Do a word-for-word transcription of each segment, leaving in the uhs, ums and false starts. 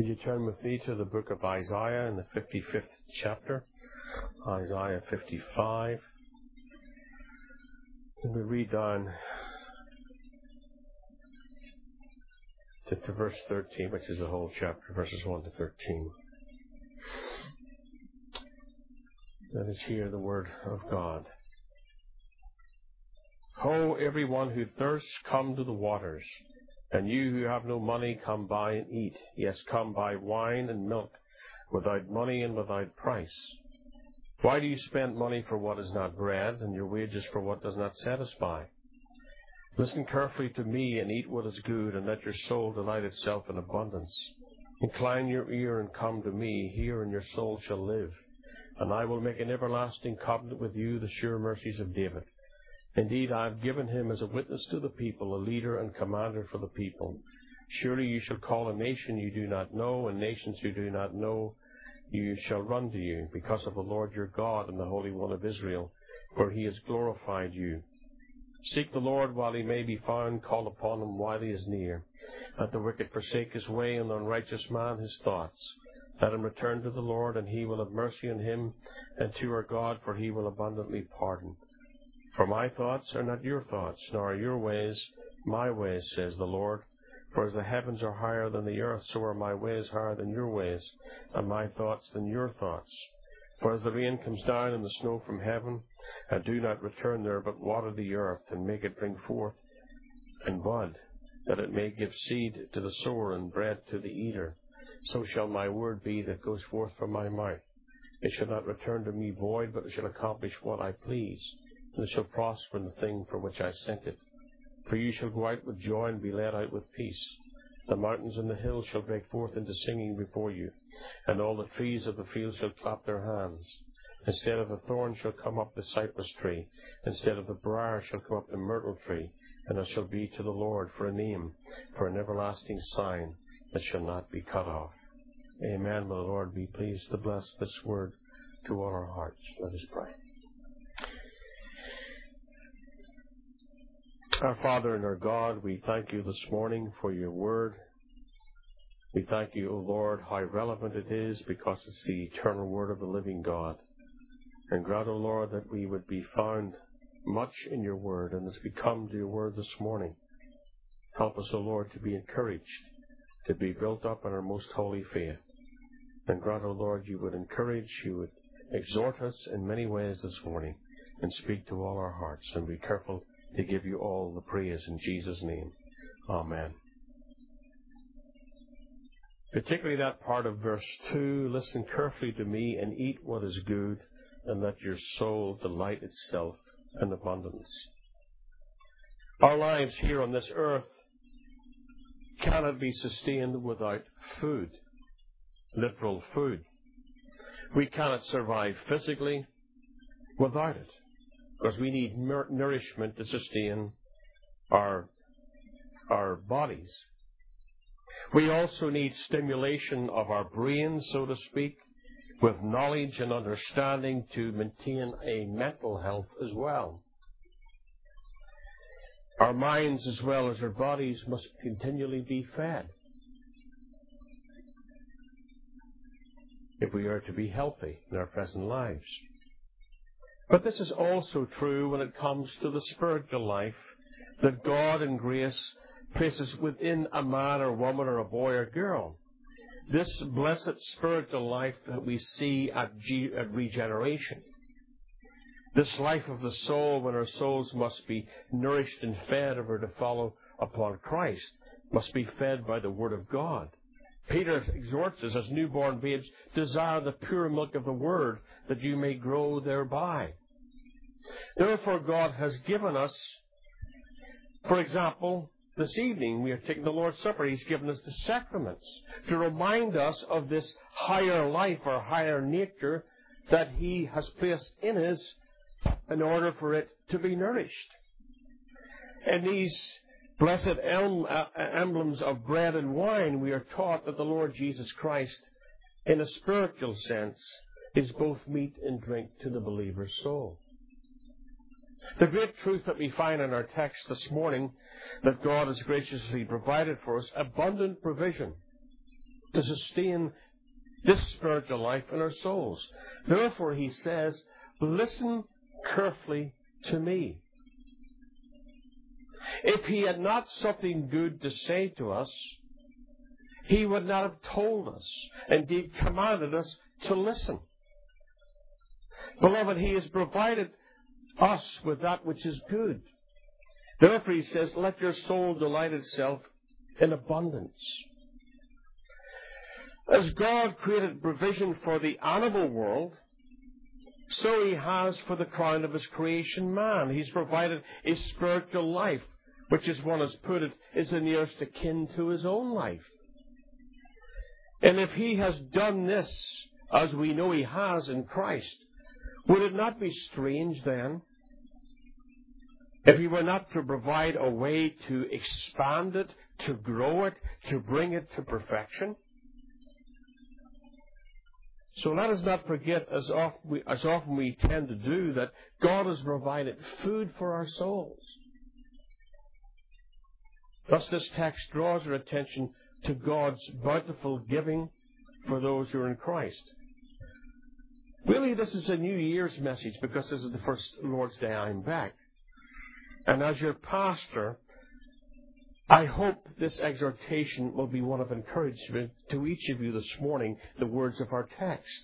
Could you turn with me to the book of Isaiah in the fifty-fifth chapter? Isaiah fifty-five. And we read down to, to verse thirteen, which is the whole chapter, verses one to thirteen. Let us hear the word of God. Ho, everyone who thirsts, come to the waters. And you who have no money, come buy and eat. Yes, come buy wine and milk, without money and without price. Why do you spend money for what is not bread, and your wages for what does not satisfy? Listen carefully to me, and eat what is good, and let your soul delight itself in abundance. Incline your ear and come to me. Hear, and your soul shall live. And I will make an everlasting covenant with you, the sure mercies of David. Indeed, I have given him as a witness to the people, a leader and commander for the people. Surely you shall call a nation you do not know, and nations you do not know, you shall run to you, because of the Lord your God and the Holy One of Israel, for he has glorified you. Seek the Lord while he may be found, call upon him while he is near. Let the wicked forsake his way, and the unrighteous man his thoughts. Let him return to the Lord, and he will have mercy on him, and to our God, for he will abundantly pardon. For my thoughts are not your thoughts, nor are your ways my ways, says the Lord. For as the heavens are higher than the earth, so are my ways higher than your ways, and my thoughts than your thoughts. For as the rain comes down and the snow from heaven, and do not return there, but water the earth, and make it bring forth and bud, that it may give seed to the sower and bread to the eater, so shall my word be that goes forth from my mouth. It shall not return to me void, but it shall accomplish what I please. And it shall prosper in the thing for which I sent it. For you shall go out with joy and be led out with peace. The mountains and the hills shall break forth into singing before you, and all the trees of the field shall clap their hands. Instead of the thorn shall come up the cypress tree, instead of the briar shall come up the myrtle tree, and it shall be to the Lord for a name, for an everlasting sign that shall not be cut off. Amen. Will the Lord be pleased to bless this word to all our hearts. Let us pray. Our Father and our God, we thank you this morning for your word. We thank you, O Lord, how relevant it is, because it's the eternal word of the living God. And grant, O Lord, that we would be found much in your word, and as we come to your word this morning, help us, O Lord, to be encouraged, to be built up in our most holy faith. And grant, O Lord, you would encourage, you would exhort us in many ways this morning, and speak to all our hearts, and be careful to give you all the praise in Jesus' name. Amen. Particularly that part of verse two, listen carefully to me and eat what is good, and let your soul delight itself in abundance. Our lives here on this earth cannot be sustained without food, literal food. We cannot survive physically without it, because we need nourishment to sustain our, our bodies. We also need stimulation of our brains, so to speak, with knowledge and understanding to maintain a mental health as well. Our minds as well as our bodies must continually be fed if we are to be healthy in our present lives. But this is also true when it comes to the spiritual life that God in grace places within a man or woman or a boy or girl. This blessed spiritual life that we see at, G- at regeneration. This life of the soul, when our souls must be nourished and fed if we're to follow upon Christ, must be fed by the Word of God. Peter exhorts us as newborn babes, desire the pure milk of the Word, that you may grow thereby. Therefore, God has given us, for example, this evening we are taking the Lord's Supper. He's given us the sacraments to remind us of this higher life or higher nature that He has placed in us in order for it to be nourished. And these blessed emblems of bread and wine, we are taught that the Lord Jesus Christ, in a spiritual sense, is both meat and drink to the believer's soul. The great truth that we find in our text this morning, that God has graciously provided for us, abundant provision. to sustain this spiritual life in our souls. Therefore, he says, listen carefully to me. If he had not something good to say to us, he would not have told us, indeed commanded us to listen. Beloved, he has provided us with that which is good. Therefore, he says, let your soul delight itself in abundance. As God created provision for the animal world, so he has for the crown of his creation, man. He's provided a spiritual life, which, as one has put it, is the nearest akin to his own life. And if he has done this, as we know he has in Christ, would it not be strange then, if he were not to provide a way to expand it, to grow it, to bring it to perfection? So let us not forget, as often we, as often we tend to do, that God has provided food for our souls. Thus this text draws our attention to God's bountiful giving for those who are in Christ. Really, this is a New Year's message because this is the first Lord's Day I'm back. And as your pastor, I hope this exhortation will be one of encouragement to each of you this morning, the words of our text.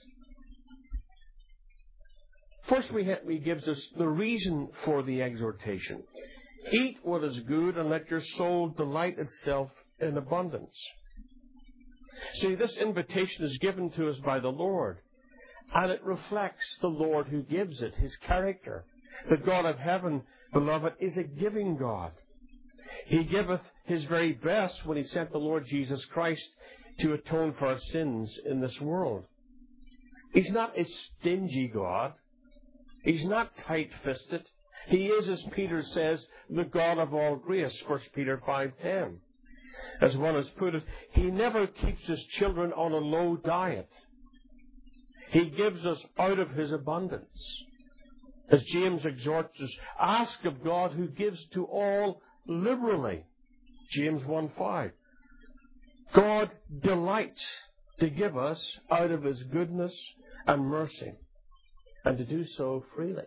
First, we ha- he gives us the reason for the exhortation. Eat what is good and let your soul delight itself in abundance. See, this invitation is given to us by the Lord, and it reflects the Lord who gives it, his character. The God of heaven, beloved, is a giving God. He giveth his very best when he sent the Lord Jesus Christ to atone for our sins in this world. He's not a stingy God. He's not tight-fisted. He is, as Peter says, the God of all grace, First Peter five ten. As one has put it, he never keeps his children on a low diet. He gives us out of his abundance. As James exhorts us, ask of God who gives to all liberally. James one five. God delights to give us out of his goodness and mercy, and to do so freely.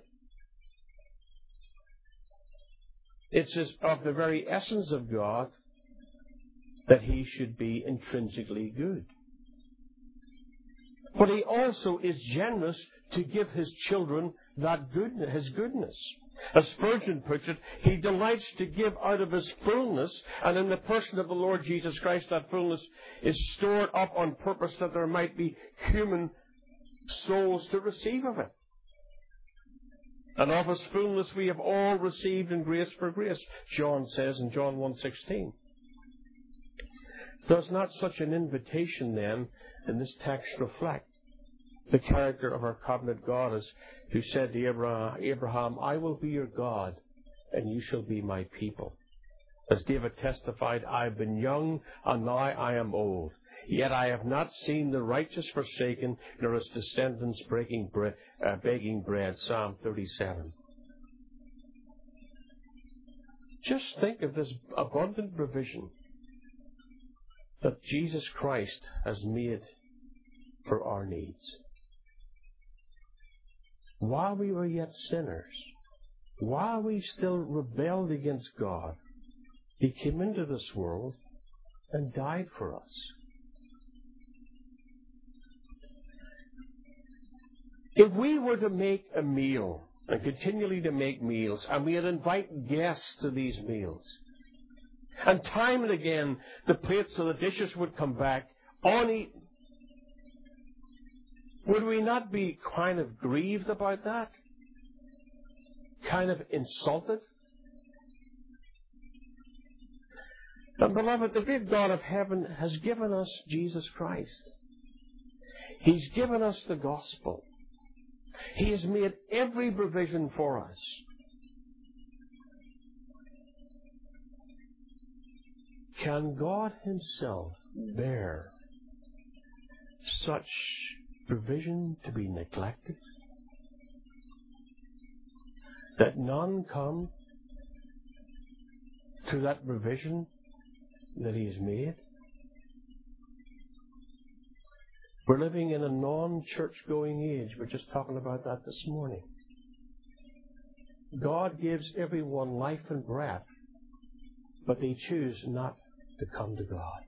It's of the very essence of God that he should be intrinsically good. But he also is generous to give his children that goodness, his goodness. As Spurgeon puts it, he delights to give out of his fullness, and in the person of the Lord Jesus Christ, that fullness is stored up on purpose that there might be human souls to receive of it. And of his fullness we have all received in grace for grace, John says in John one sixteen. Does not such an invitation then in this text reflect the character of our covenant God, as who said to Abraham, I will be your God, and you shall be my people. As David testified, I have been young, and now I am old. Yet I have not seen the righteous forsaken, nor his descendants breaking bre- uh, begging bread. Psalm thirty-seven. Just think of this abundant provision that Jesus Christ has made for our needs. While we were yet sinners, while we still rebelled against God, he came into this world and died for us. If we were to make a meal, and continually to make meals, and we would invite guests to these meals, and time and again the plates or the dishes would come back uneaten, would we not be kind of grieved about that? Kind of insulted? And beloved, the great God of heaven has given us Jesus Christ. He's given us the gospel. He has made every provision for us. Can God himself bear such provision to be neglected? That none come to that provision that he has made? We're living in a non-church-going age. We're just talking about that this morning. God gives everyone life and breath, but they choose not to come to God.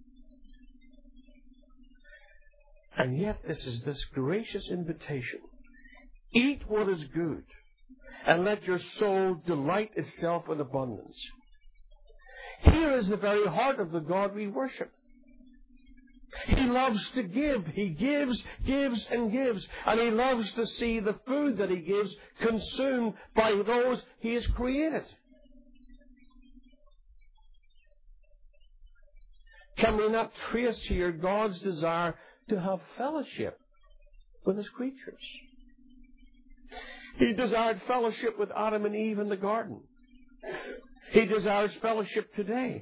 And yet this is this gracious invitation. Eat what is good, and let your soul delight itself in abundance. Here is the very heart of the God we worship. He loves to give. He gives, gives, and gives. And He loves to see the food that He gives consumed by those He has created. Can we not trace here God's desire to have fellowship with His creatures? He desired fellowship with Adam and Eve in the garden. He desires fellowship today.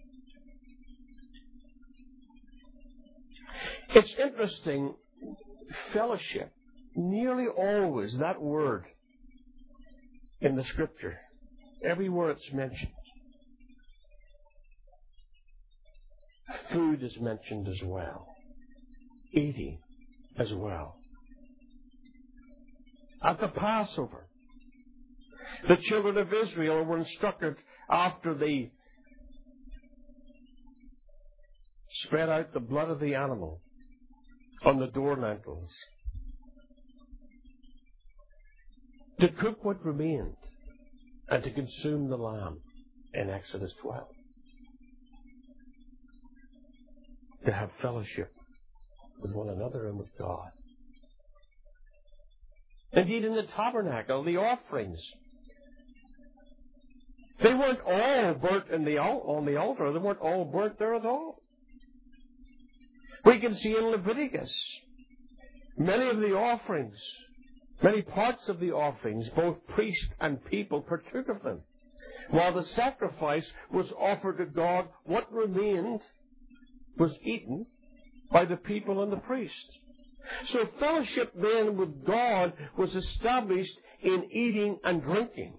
It's interesting, fellowship, nearly always that word in the Scripture, everywhere it's mentioned. Food is mentioned as well. Eating as well. At the Passover, the children of Israel were instructed after they spread out the blood of the animal on the door lintels to cook what remained and to consume the lamb in Exodus twelve. To have fellowship with one another and with God. Indeed, in the tabernacle, the offerings, they weren't all burnt in the, on the altar. They weren't all burnt there at all. We can see in Leviticus, many of the offerings, many parts of the offerings, both priest and people partook of them. While the sacrifice was offered to God, what remained was eaten by the people and the priest. So fellowship then with God was established in eating and drinking.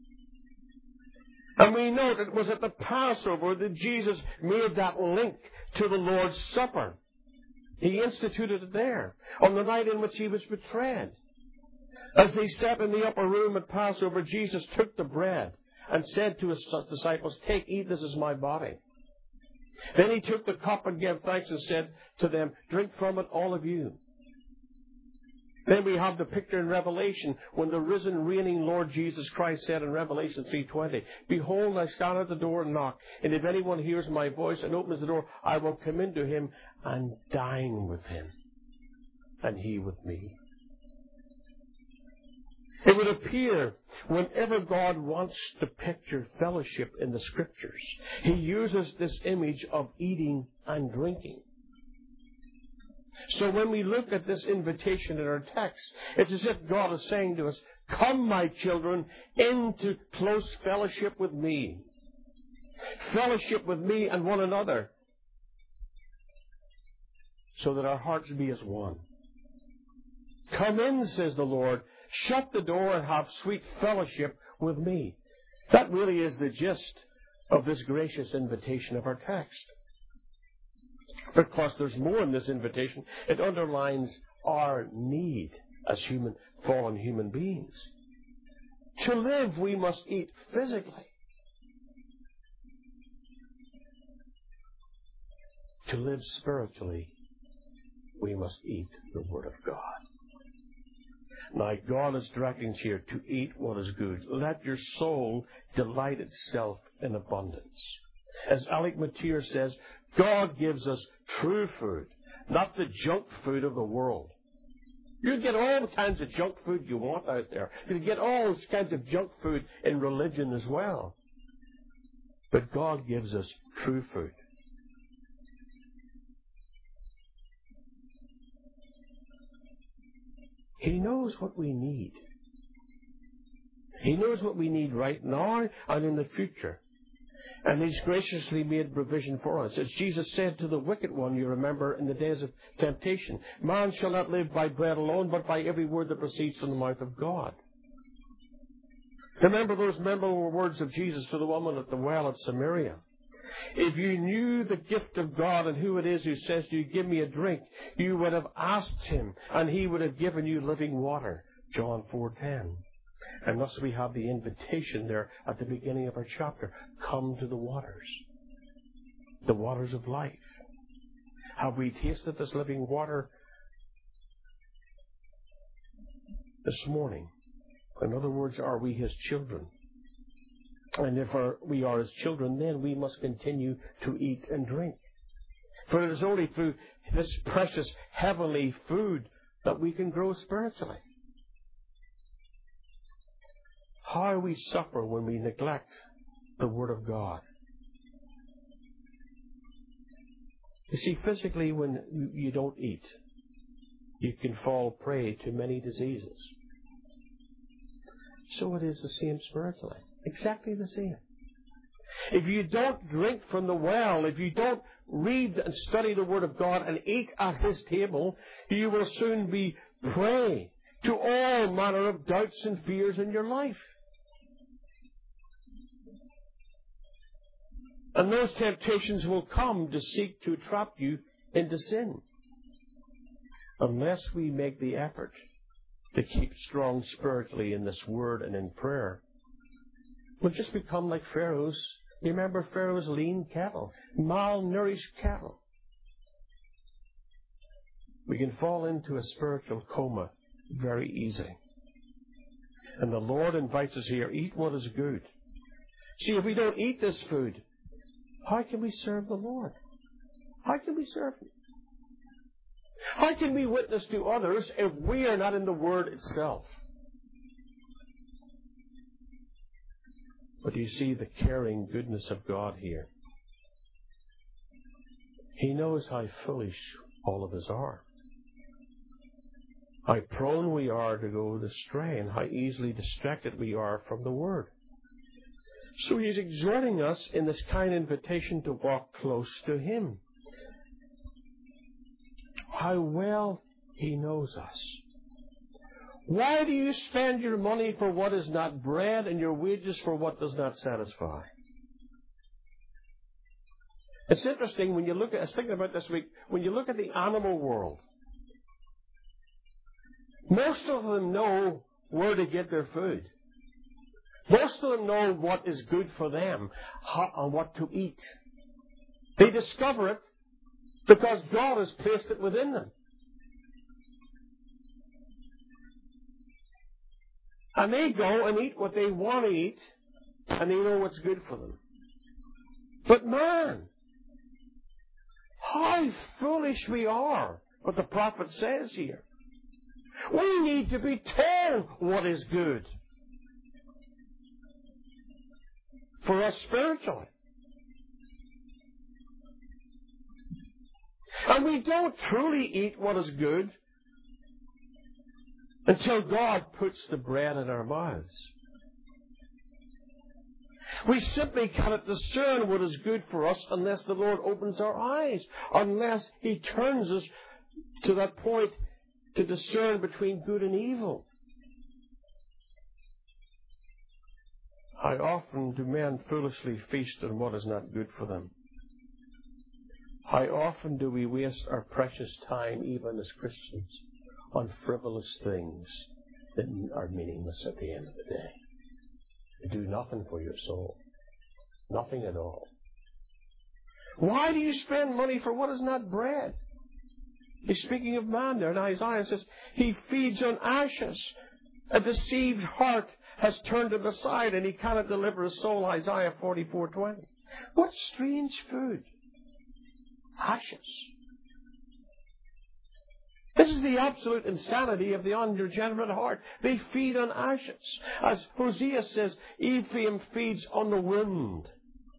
And we know that it was at the Passover that Jesus made that link to the Lord's Supper. He instituted it there, on the night in which He was betrayed. As they sat in the upper room at Passover, Jesus took the bread and said to His disciples, "Take, eat, this is my body." Then He took the cup and gave thanks and said to them, "Drink from it, all of you." Then we have the picture in Revelation when the risen, reigning Lord Jesus Christ said in Revelation three twenty, "Behold, I stand at the door and knock, and if anyone hears my voice and opens the door, I will come into him and dine with him, and he with me." It would appear whenever God wants to picture fellowship in the Scriptures, He uses this image of eating and drinking. So when we look at this invitation in our text, it's as if God is saying to us, "Come, my children, into close fellowship with me. Fellowship with me and one another, so that our hearts be as one. Come in," says the Lord. "Shut the door and have sweet fellowship with me." That really is the gist of this gracious invitation of our text. Because there's more in this invitation. It underlines our need as human, fallen human beings. To live, we must eat physically. To live spiritually, we must eat the Word of God. Now, God is directing us here to eat what is good. Let your soul delight itself in abundance. As Alec Motyer says, God gives us true food, not the junk food of the world. You can get all the kinds of junk food you want out there. You can get all those kinds of junk food in religion as well. But God gives us true food. He knows what we need. He knows what we need right now and in the future. And He's graciously made provision for us. As Jesus said to the wicked one, you remember, in the days of temptation, "Man shall not live by bread alone, but by every word that proceeds from the mouth of God." Remember those memorable words of Jesus to the woman at the well at Samaria. If you knew the gift of God and who it is who says to you, give me a drink, you would have asked him, and he would have given you living water. John four ten. And thus we have the invitation there at the beginning of our chapter. Come to the waters. The waters of life. Have we tasted this living water this morning? In other words, are we his children? And if our, we are his children, then we must continue to eat and drink. For it is only through this precious heavenly food that we can grow spiritually. How we suffer when we neglect the Word of God. You see, physically, when you don't eat, you can fall prey to many diseases. So it is the same spiritually. Exactly the same. If you don't drink from the well, if you don't read and study the Word of God and eat at his table, you will soon be prey to all manner of doubts and fears in your life. And those temptations will come to seek to trap you into sin. Unless we make the effort to keep strong spiritually in this Word and in prayer, we'll just become like Pharaoh's. You remember Pharaoh's lean cattle, malnourished cattle. We can fall into a spiritual coma very easily. And the Lord invites us here, eat what is good. See, if we don't eat this food, how can we serve the Lord? How can we serve him? How can we witness to others if we are not in the Word itself? But you see the caring goodness of God here. He knows how foolish all of us are. How prone we are to go astray and how easily distracted we are from the Word. So he's exhorting us in this kind invitation to walk close to him. How well he knows us. Why do you spend your money for what is not bread and your wages for what does not satisfy? It's interesting when you look at, I was thinking about this week, when you look at the animal world, most of them know where to get their food. Most of them know what is good for them how, and what to eat. They discover it because God has placed it within them. And they go and eat what they want to eat, and they know what's good for them. But man, how foolish we are, what the prophet says here. We need to be told what is good for us spiritually. And we don't truly eat what is good until God puts the bread in our mouths. We simply cannot discern what is good for us unless the Lord opens our eyes, unless he turns us to that point to discern between good and evil. How often do men foolishly feast on what is not good for them? How often do we waste our precious time, even as Christians, on frivolous things that are meaningless at the end of the day? They do nothing for your soul. Nothing at all. Why do you spend money for what is not bread? He's speaking of man there. And Isaiah says, he feeds on ashes. A deceived heart has turned him aside, and he cannot deliver his soul. Isaiah forty-four twenty. What strange food. Ashes. This is the absolute insanity of the unregenerate heart. They feed on ashes. As Hosea says, Ephraim feeds on the wind.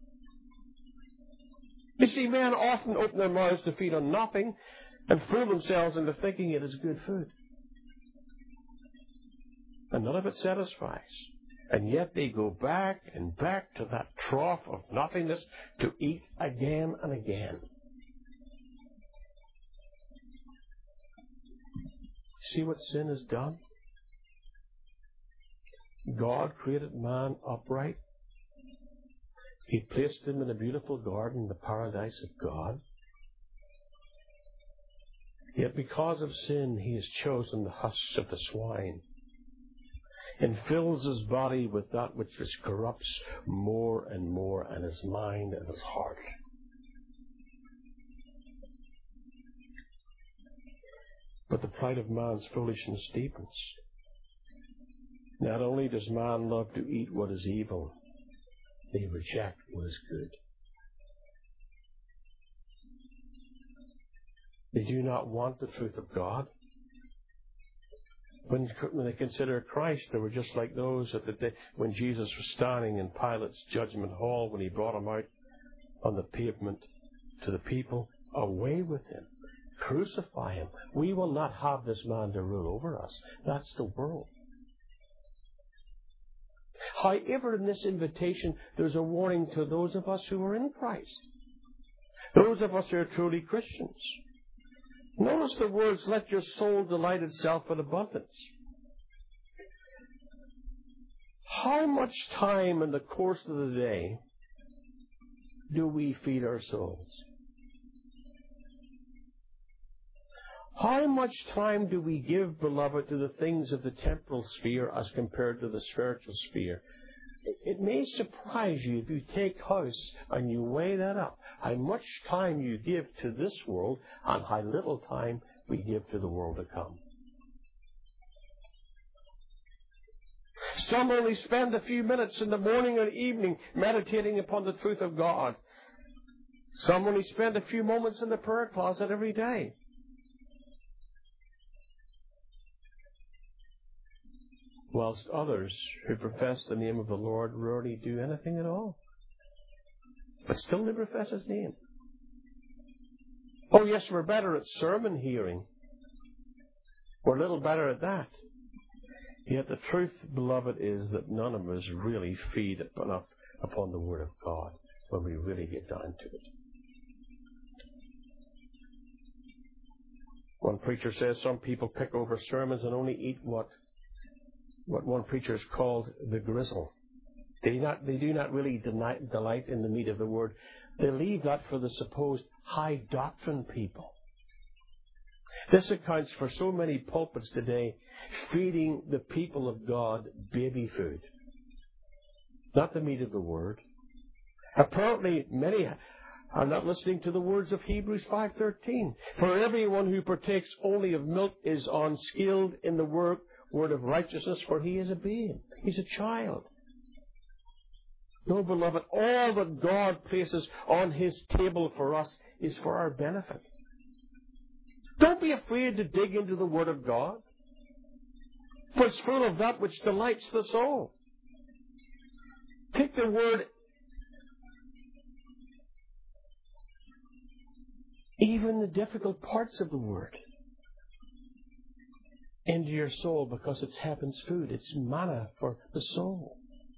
You see, men often open their mouths to feed on nothing and fool themselves into thinking it is good food. And none of it satisfies. And yet they go back and back to that trough of nothingness to eat again and again. See what sin has done? God created man upright. He placed him in a beautiful garden, the paradise of God. Yet because of sin, he has chosen the husk of the swine and fills his body with that which corrupts more and more, and his mind and his heart. But the pride of man's foolishness deepens. Not only does man love to eat what is evil, they reject what is good. They do not want the truth of God. When, when they consider Christ, they were just like those at the day when Jesus was standing in Pilate's judgment hall, when he brought him out on the pavement to the people. Away with him. Crucify him. We will not have this man to rule over us. That's the world. However, in this invitation, there's a warning to those of us who are in Christ. Those of us who are truly Christians. Notice the words, let your soul delight itself in abundance. How much time in the course of the day do we feed our souls? How much time do we give, beloved, to the things of the temporal sphere as compared to the spiritual sphere? It may surprise you if you take house and you weigh that up, how much time you give to this world and how little time we give to the world to come. Some only spend a few minutes in the morning or evening meditating upon the truth of God. Some only spend a few moments in the prayer closet every day. Whilst others who profess the name of the Lord rarely do anything at all. But still they profess His name. Oh yes, we're better at sermon hearing. We're a little better at that. Yet the truth, beloved, is that none of us really feed enough upon the Word of God when we really get down to it. One preacher says some people pick over sermons and only eat what what one preacher has called the grizzle. They, not, they do not really deny, delight in the meat of the Word. They leave that for the supposed high doctrine people. This accounts for so many pulpits today feeding the people of God baby food, not the meat of the Word. Apparently, many are not listening to the words of Hebrews five thirteen. For everyone who partakes only of milk is unskilled in the work word of righteousness, for he is a babe. He's a child. No, beloved, all that God places on His table for us is for our benefit. Don't be afraid to dig into the Word of God, for it's full of that which delights the soul. Take the Word, even the difficult parts of the Word, into your soul, because it's heaven's food. It's manna for the soul.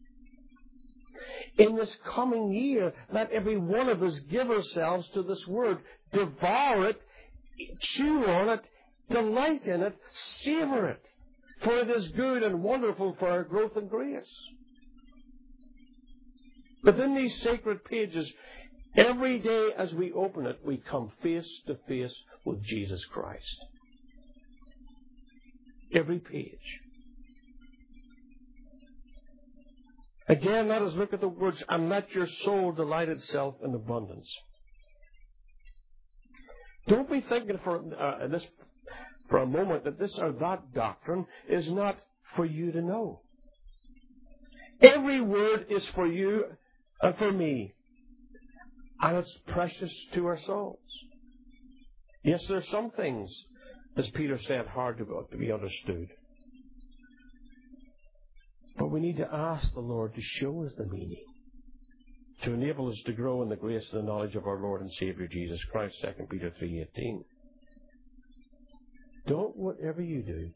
In this coming year, let every one of us give ourselves to this Word. Devour it, chew on it, delight in it, savor it. For it is good and wonderful for our growth and grace. Within these sacred pages, every day as we open it, we come face to face with Jesus Christ. Every page. Again, let us look at the words, and let your soul delight itself in abundance. Don't be thinking for uh, this for a moment that this or that doctrine is not for you to know. Every word is for you and for me, and it's precious to our souls. Yes, there are some things, as Peter said, hard to, to be understood. But we need to ask the Lord to show us the meaning, to enable us to grow in the grace and the knowledge of our Lord and Savior Jesus Christ, Second Peter three eighteen. Don't, whatever you do,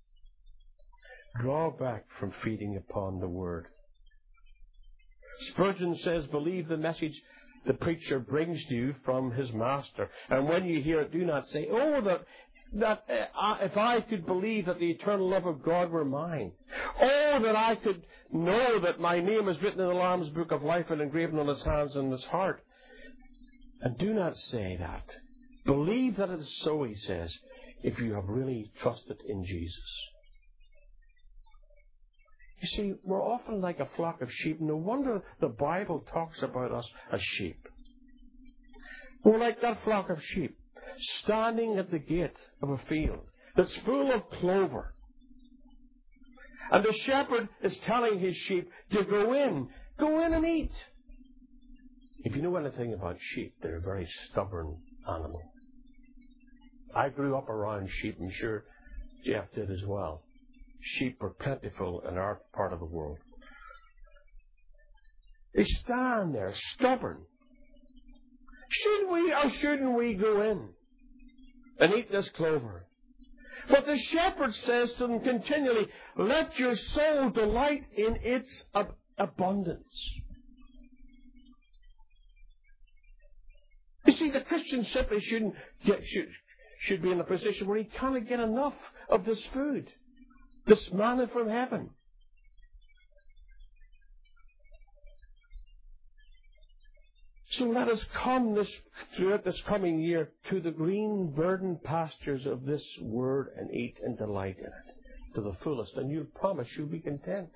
draw back from feeding upon the Word. Spurgeon says, believe the message the preacher brings to you from his master. And when you hear it, do not say, oh, that that uh, if I could believe that the eternal love of God were mine. Oh, that I could know that my name is written in the Lamb's book of life and engraven on his hands and his heart. And do not say that. Believe that it is so, he says, if you have really trusted in Jesus. You see, we're often like a flock of sheep. No wonder the Bible talks about us as sheep. We're like that flock of sheep, standing at the gate of a field that's full of clover. And the shepherd is telling his sheep to go in, go in and eat. If you know anything about sheep, they're a very stubborn animal. I grew up around sheep, I'm sure Jeff did as well. Sheep are plentiful in our part of the world. They stand there, stubborn. Should we or shouldn't we go in and eat this clover? But the shepherd says to them continually, let your soul delight in its ab- abundance. You see, the Christian simply shouldn't get, should, should be in a position where he can't get enough of this food, this manna from heaven. So let us come this, throughout this coming year to the green, verdant pastures of this word and eat and delight in it to the fullest. And you'll promise you'll be content.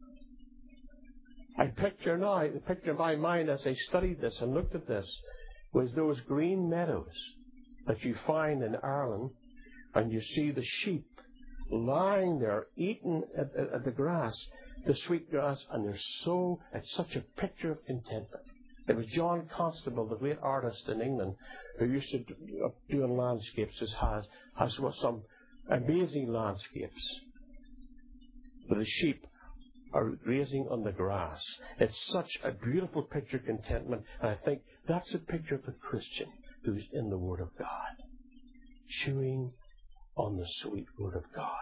I picture now, the picture in my mind as I studied this and looked at this was those green meadows that you find in Ireland, and you see the sheep lying there eating at, at, at the grass, the sweet grass, and they're so, it's such a picture of contentment. It was John Constable, the great artist in England, who used to do, uh, doing landscapes, has, has, has some amazing landscapes. But the sheep are grazing on the grass. It's such a beautiful picture of contentment, and I think that's a picture of the Christian who's in the Word of God, chewing on the sweet Word of God.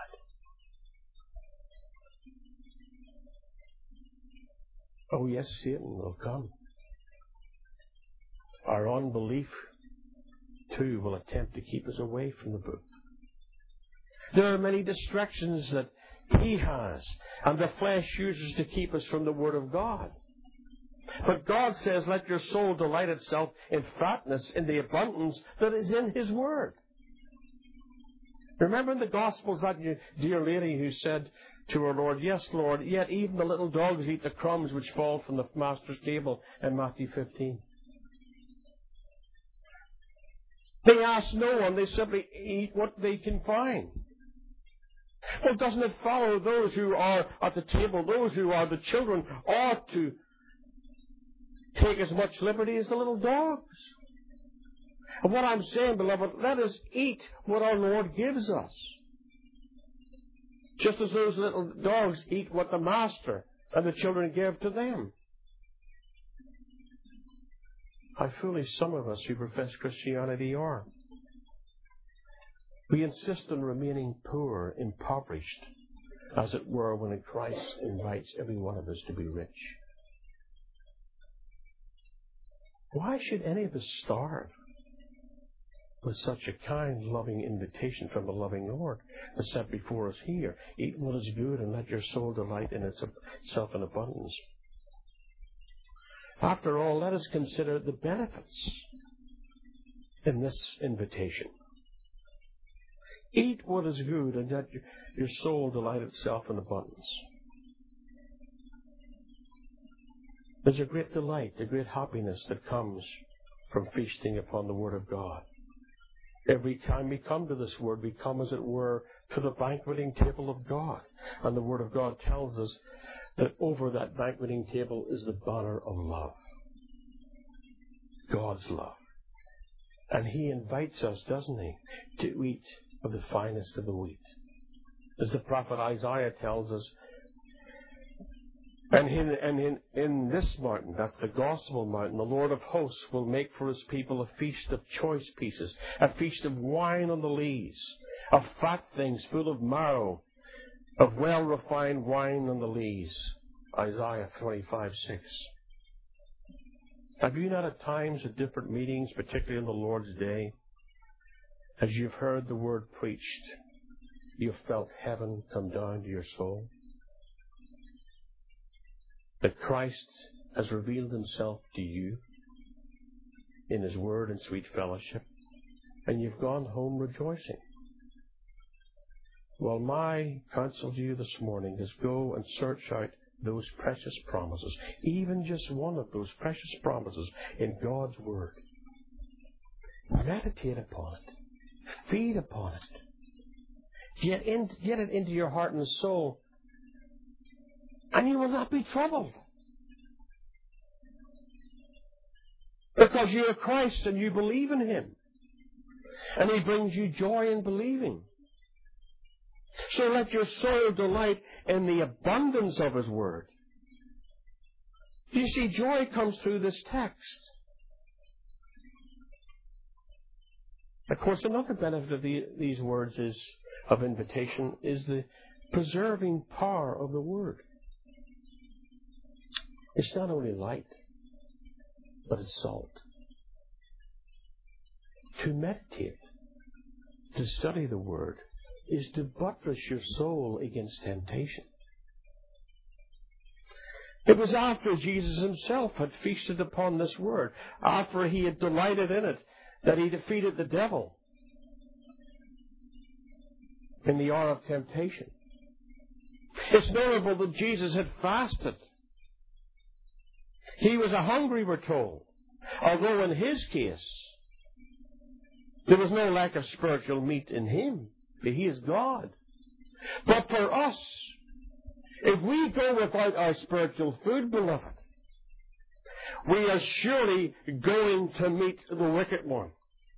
Oh yes, Satan will come. Our unbelief, too, will attempt to keep us away from the book. There are many distractions that he has, and the flesh uses to keep us from the Word of God. But God says, let your soul delight itself in fatness, in the abundance that is in His Word. Remember in the Gospels that dear lady who said to her Lord, yes, Lord, yet even the little dogs eat the crumbs which fall from the Master's table in Matthew fifteen. They ask no one, they simply eat what they can find. Well, doesn't it follow those who are at the table, those who are the children, ought to take as much liberty as the little dogs? And what I'm saying, beloved, let us eat what our Lord gives us. Just as those little dogs eat what the Master and the children give to them. How foolish some of us who profess Christianity are. We insist on remaining poor, impoverished, as it were, when Christ invites every one of us to be rich. Why should any of us starve with such a kind, loving invitation from the loving Lord that's set before us here? Eat what is good and let your soul delight in itself in abundance. After all, let us consider the benefits in this invitation. Eat what is good and let your soul delight itself in abundance. There's a great delight, a great happiness that comes from feasting upon the Word of God. Every time we come to this Word, we come, as it were, to the banqueting table of God. And the Word of God tells us that over that banqueting table is the banner of love. God's love. And He invites us, doesn't He, to eat of the finest of the wheat. As the prophet Isaiah tells us, and in, and in, in this mountain, that's the gospel mountain, the Lord of hosts will make for His people a feast of choice pieces, a feast of wine on the lees, of fat things full of marrow, of well-refined wine on the lees. Isaiah twenty-five six. Have you not at times at different meetings, particularly on the Lord's Day, As you've heard the word preached, you've felt heaven come down to your soul. That Christ has revealed himself to you in his word and sweet fellowship, and you've gone home rejoicing. Well, my counsel to you this morning is go and search out those precious promises, even just one of those precious promises in God's word. Meditate upon it. Feed upon it. Get, in, get it into your heart and soul, and you will not be troubled. Because you are Christ and you believe in him. And he brings you joy in believing. So let your soul delight in the abundance of his word. You see, joy comes through this text. Of course, another benefit of the, these words is of invitation is the preserving power of the word. It's not only light, but it's salt. To meditate, to study the word, is to buttress your soul against temptation. It was after Jesus himself had feasted upon this word, after he had delighted in it, that he defeated the devil in the hour of temptation. It's notable that Jesus had fasted. He was a hungry, we're told. Although in his case, there was no lack of spiritual meat in him. He is God. But for us, if we go without our spiritual food, beloved, we are surely going to meet the wicked one.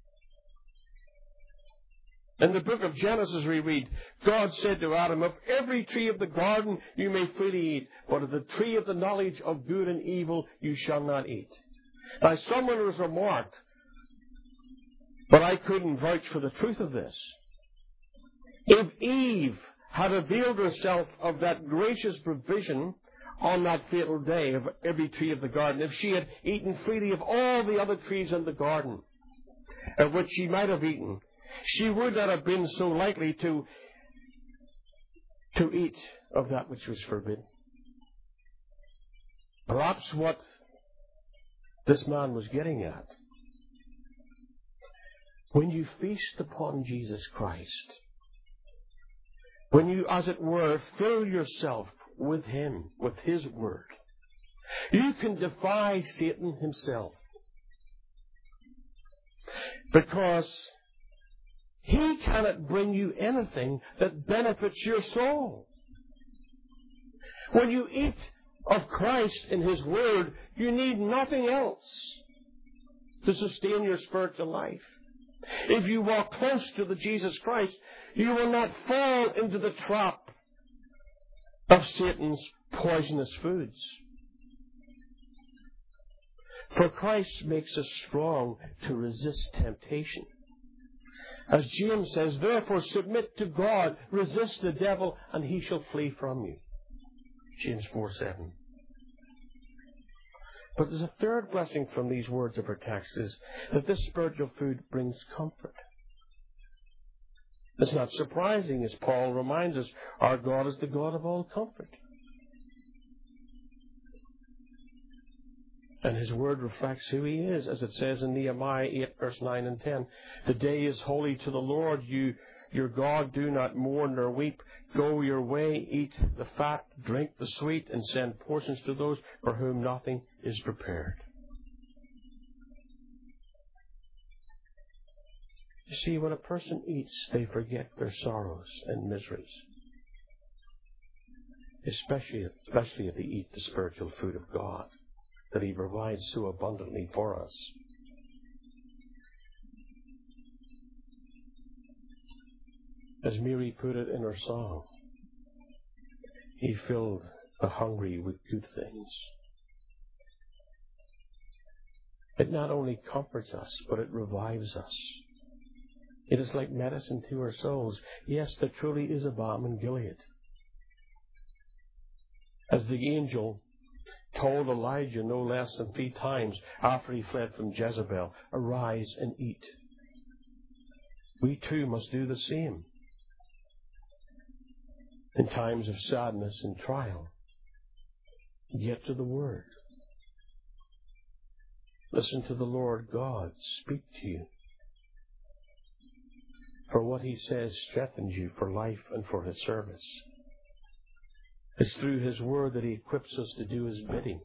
In the book of Genesis we read, God said to Adam, of every tree of the garden you may freely eat, but of the tree of the knowledge of good and evil you shall not eat. Now someone has remarked, but I couldn't vouch for the truth of this. If Eve had availed herself of that gracious provision on that fatal day of every tree of the garden, if she had eaten freely of all the other trees in the garden, of which she might have eaten, she would not have been so likely to, to eat of that which was forbidden. Perhaps what this man was getting at, when you feast upon Jesus Christ, when you, as it were, fill yourself with him, with his word, you can defy Satan himself. Because he cannot bring you anything that benefits your soul. When you eat of Christ in his word, you need nothing else to sustain your spiritual life. If you walk close to the Jesus Christ, you will not fall into the trap of Satan's poisonous foods. For Christ makes us strong to resist temptation. As James says, therefore submit to God, resist the devil, and he shall flee from you. James four seven. But there's a third blessing from these words of our text, is that this spiritual food brings comfort. It's not surprising, as Paul reminds us, our God is the God of all comfort. And his word reflects who he is, as it says in Nehemiah eight, verse nine and ten. The day is holy to the Lord. You, your God, do not mourn nor weep. Go your way, eat the fat, drink the sweet, and send portions to those for whom nothing is prepared. You see, when a person eats, they forget their sorrows and miseries. Especially, especially if they eat the spiritual food of God that he provides so abundantly for us. As Mary put it in her song, he filled the hungry with good things. It not only comforts us, but it revives us. It is like medicine to our souls. Yes, there truly is a balm in Gilead. As the angel told Elijah no less than three times after he fled from Jezebel, arise and eat. we too must do the same. In times of sadness and trial, get to the Word. Listen to the Lord God speak to you. For what He says strengthens you for life and for His service. It's through His Word that He equips us to do His bidding.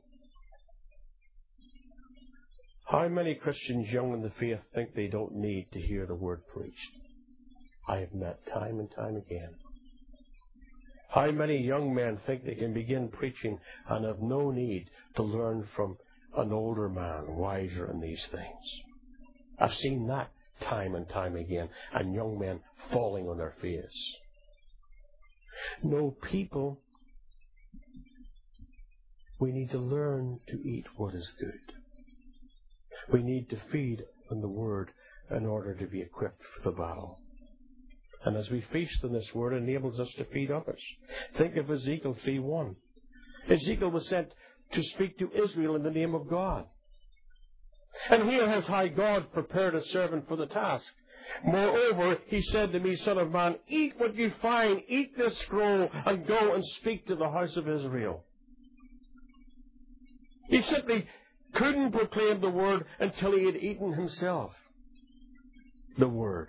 How many Christians young in the faith think they don't need to hear the Word preached? I have met time and time again. How many young men think they can begin preaching and have no need to learn from an older man, wiser in these things? I've seen that time and time again, and young men falling on their face. No, people, we need to learn to eat what is good. We need to feed on the Word in order to be equipped for the battle. And as we feast on this Word, it enables us to feed others. Think of Ezekiel three one. Ezekiel was sent to speak to Israel in the name of God. And here has how God prepared a servant for the task. Moreover, he said to me, Son of man, eat what you find, eat this scroll, and go and speak to the house of Israel. He simply couldn't proclaim the Word until he had eaten himself the Word.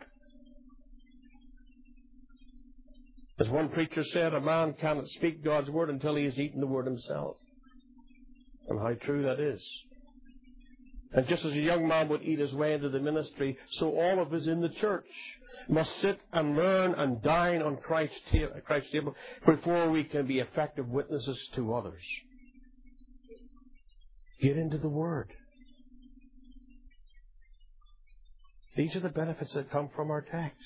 As one preacher said, a man cannot speak God's Word until he has eaten the Word himself. And how true that is. And just as a young man would eat his way into the ministry, so all of us in the church must sit and learn and dine on Christ's table before we can be effective witnesses to others. Get into the Word. These are the benefits that come from our text.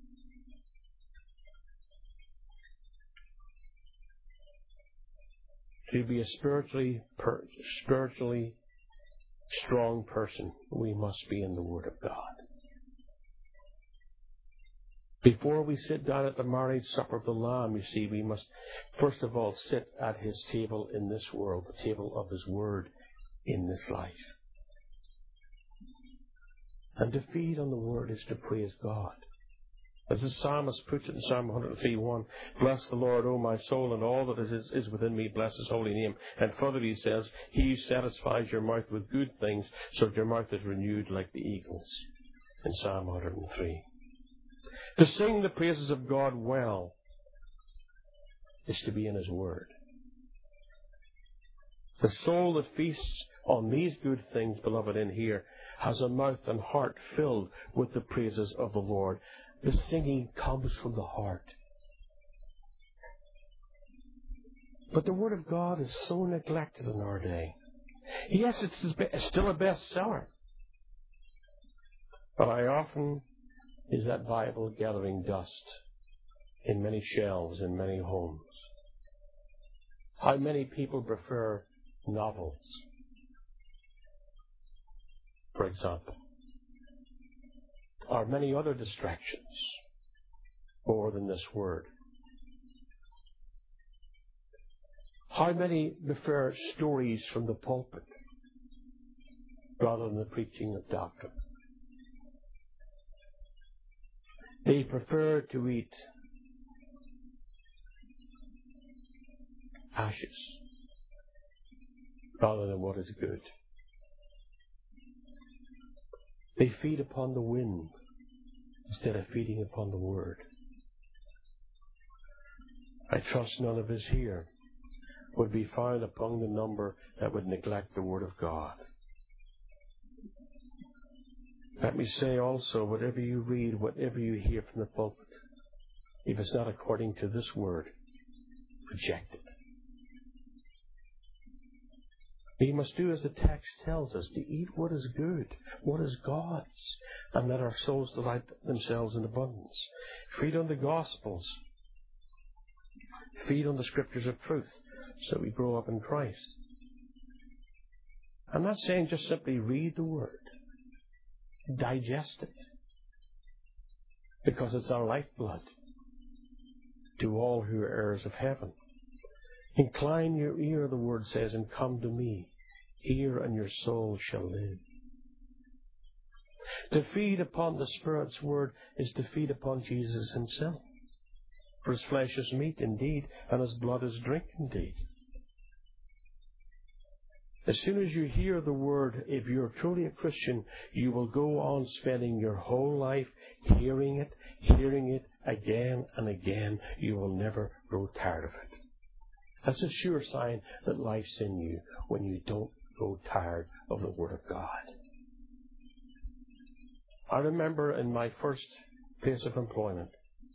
To be a spiritually, per, spiritually strong person, we must be in the Word of God. Before we sit down at the marriage supper of the Lamb, you see, we must first of all sit at His table in this world, the table of His Word in this life. And to feed on the Word is to praise God. As the psalmist puts it in Psalm one oh three one, Bless the Lord, O my soul, and all that is, is within me, bless His holy name. And further he says, He satisfies your mouth with good things, so that your mouth is renewed like the eagles. In Psalm one oh three. To sing the praises of God well is to be in His Word. The soul that feasts on these good things, beloved, in here, has a mouth and heart filled with the praises of the Lord. The singing comes from the heart. But the Word of God is so neglected in our day. Yes, it's still a bestseller. But how often is that Bible gathering dust in many shelves, in many homes? How many people prefer novels, for example, or many other distractions more than this Word? How many prefer stories from the pulpit rather than the preaching of doctrine? They prefer to eat ashes rather than what is good. They feed upon the wind instead of feeding upon the Word. I trust none of us here would be found among the number that would neglect the Word of God. Let me say also, whatever you read, whatever you hear from the pulpit, if it's not according to this Word, reject it. We must do as the text tells us, to eat what is good, what is God's, and let our souls delight themselves in abundance. Feed on the Gospels. Feed on the Scriptures of truth, so we grow up in Christ. I'm not saying just simply read the Word. Digest it. Because it's our lifeblood to all who are heirs of heaven. Incline your ear, the Word says, and come to me. Hear, and your soul shall live. To feed upon the Spirit's word is to feed upon Jesus himself. For his flesh is meat indeed, and his blood is drink indeed. As soon as you hear the word, if you're truly a Christian, you will go on spending your whole life hearing it, hearing it again and again. You will never grow tired of it. That's a sure sign that life's in you, when you don't grow tired of the Word of God. I remember in my first place of employment,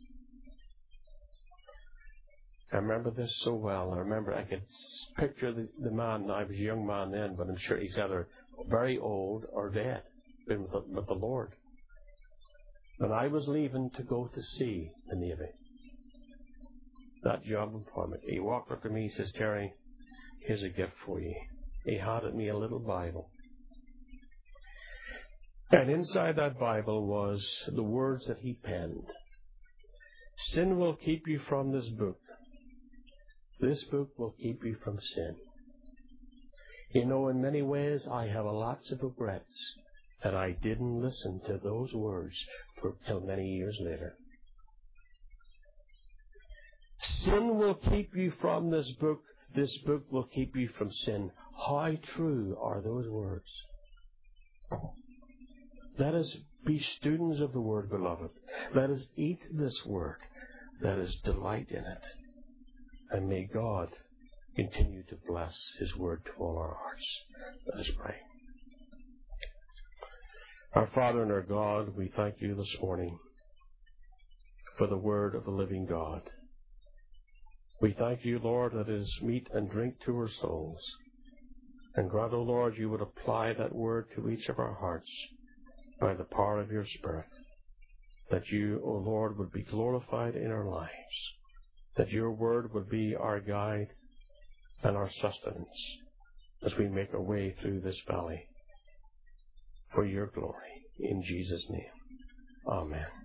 I remember this so well. I remember I could picture the, the man. I was a young man then, but I'm sure he's either very old or dead, been with the, with the Lord. And I was leaving to go to sea, the Navy. That job employment. He walked up to me, he says, "Terry, here's a gift for you." He handed me a little Bible. And inside that Bible was the words that he penned. "Sin will keep you from this book. This book will keep you from sin." You know, in many ways, I have lots of regrets that I didn't listen to those words for till many years later. Sin will keep you from this book. This book will keep you from sin. How true are those words? Let us be students of the Word, beloved. Let us eat this Word. Let us delight in it. And may God continue to bless His Word to all our hearts. Let us pray. Our Father and our God, we thank you this morning for the Word of the living God. We thank you, Lord, that it is meat and drink to our souls. And grant, O Lord, you would apply that Word to each of our hearts by the power of your Spirit. That you, O Lord, would be glorified in our lives. That your Word would be our guide and our sustenance as we make our way through this valley for your glory. In Jesus' name, amen.